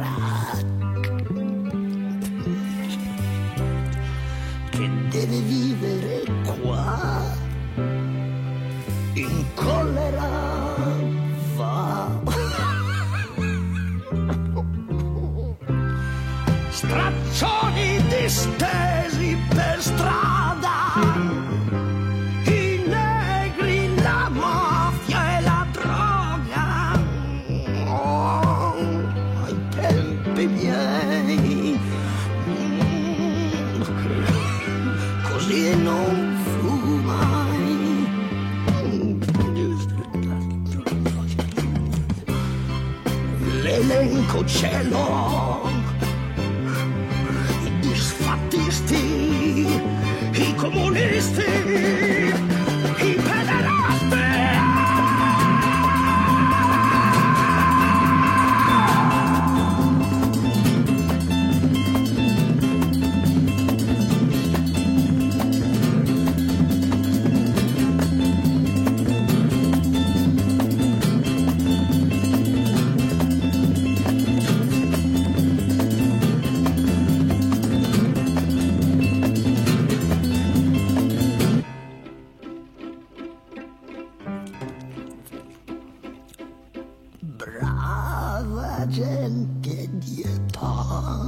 che deve vivere qua in collera va. Straccioni distesi per strada, i negri, la mafia e la droga. Oh, ai tempi miei, così non fu mai. L'elenco ce l'ho, i disfattisti, i comunisti, i pederasti. Brava gente di età,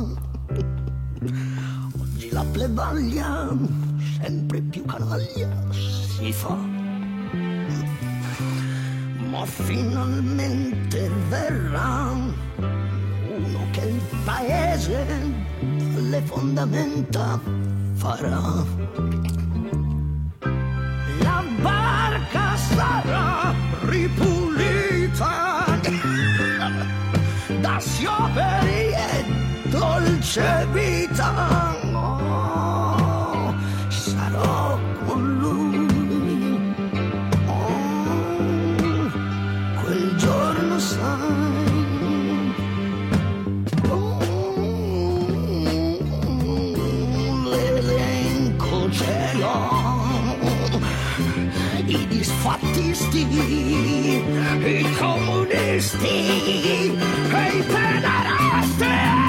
oggi la plebaglia sempre più canaglia si fa, ma finalmente verrà uno che il paese alle fondamenta farà. La barca sarà ripulita da scioperi e dolce vita. Oh, sarò con lui. Oh, quel giorno sai. Oh, l'elenco ce l'ho. I disfattisti, i comunisti e i pederasti.